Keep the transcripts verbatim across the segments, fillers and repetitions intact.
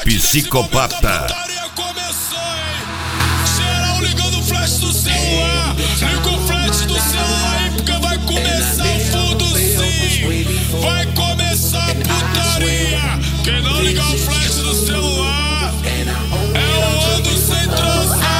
psicopata. Geral ligando o flash do celular. Liga o flash do celular aí, porque vai começar o fundo sim. Vai começar a putaria. Quem não ligar o flash do celular é o ano sem transar.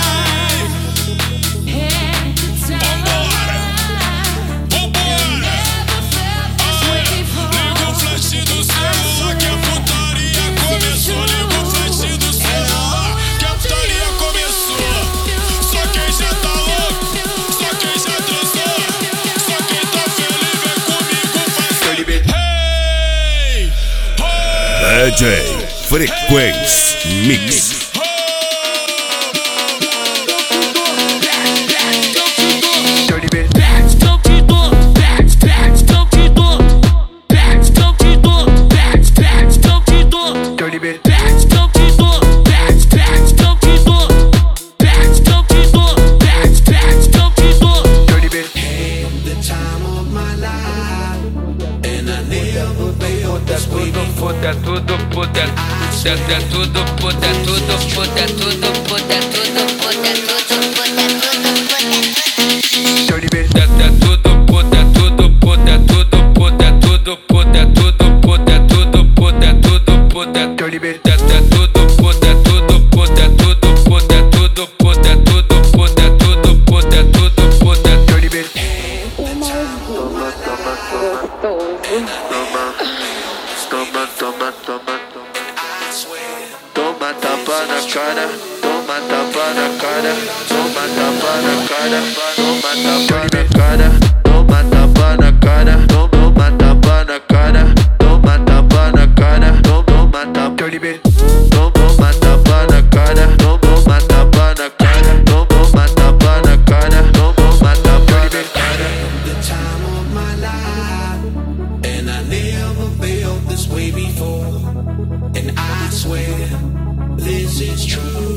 Vambora, vambora. Ai, liga o flash do celular que a putaria começou. Liga o flash do celular que a putaria começou. Só quem já tá louco, só quem já transou, só quem tá feliz vem comigo fazer. Hey, D J Frequência Mix. Puta tudo, puta, puta tudo, puta tudo, puta tudo, puta tudo, puta tudo, puta tudo, puta tudo, puta tudo, puta tudo, puta tudo, puta tudo, puta tudo, puta tudo, puta tudo, puta tudo, puta tudo, puta tudo, puta tudo, puta tudo, puta Toma, toma, toma, toma tapa na cara, toma tapa na cara, toma tapa na cara, toma tapa na cara, toma tapa na cara, toma tapa na cara, toma tapa na cara, toma tapa, toma tapa na cara, toma tapa na cara, toma tapa na cara, toma tapa na cara. The time of my life, and I never felt this way before, and I swear this is true.